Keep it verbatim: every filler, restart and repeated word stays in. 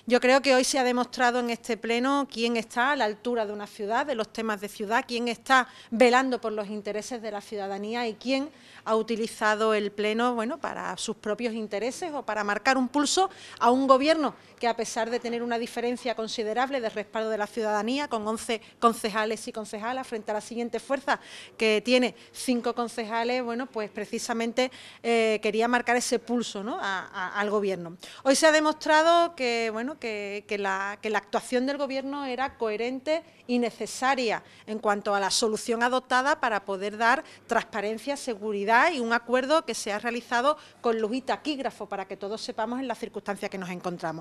Yo creo que hoy se ha demostrado en este pleno quién está a la altura de una ciudad, de los temas de ciudad, quién está velando por los intereses de la ciudadanía y quién ha utilizado el pleno, bueno, para sus propios intereses o para marcar un pulso a un gobierno que, a pesar de tener una diferencia considerable de respaldo de la ciudadanía, con once concejales y concejalas frente a la siguiente fuerza, que tiene cinco concejales, bueno, pues precisamente eh, quería marcar ese pulso, ¿no?, a, a, al gobierno. Hoy se ha demostrado que, bueno, que, que, la, que la actuación del gobierno era coherente y necesaria en cuanto a la solución adoptada para poder dar transparencia, seguridad y un acuerdo que se ha realizado con luz y taquígrafo para que todos sepamos en las circunstancias que nos encontramos.